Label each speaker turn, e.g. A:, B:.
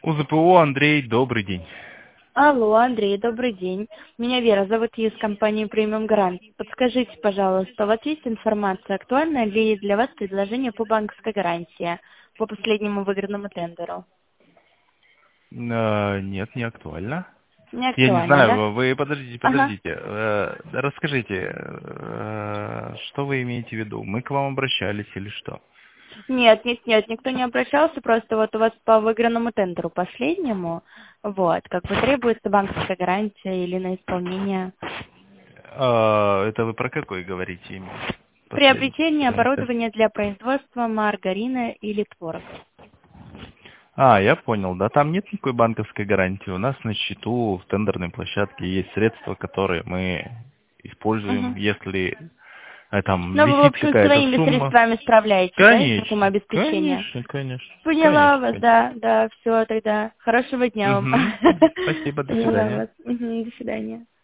A: УЗПО Андрей, добрый день.
B: Алло, Андрей, добрый день. Меня Вера зовут, я из компании Premium Гарант. Подскажите, пожалуйста, у вас есть информация, актуальна ли для вас предложение по банковской гарантии по последнему выигранному тендеру?
A: Нет, не актуально.
B: Не
A: Я не
B: актуально, да?
A: знаю, вы подождите,
B: Ага.
A: подождите. Расскажите, что вы имеете в виду? Мы к вам обращались или что?
B: Нет, никто не обращался, просто вот у вас по выигранному тендеру последнему, вот, как бы требуется банковская гарантия или на исполнение.
A: Это вы про какой говорите именно? Последний.
B: Приобретение оборудования для производства маргарина или творога.
A: Я понял, да, там нет никакой банковской гарантии. У нас на счету в тендерной площадке есть средства, которые мы используем,
B: Мгм.
A: если там
B: Ну, вы, в
A: висит
B: общем,
A: какая-то
B: своими
A: сумма.
B: средствами справляетесь, да, из
A: Конечно,
B: обеспечения?
A: конечно, конечно,
B: Поняла
A: конечно,
B: вас,
A: конечно.
B: да, все тогда. Хорошего дня вам.
A: Угу. Спасибо, до
B: Поняла
A: свидания.
B: вас. Мгм, до свидания.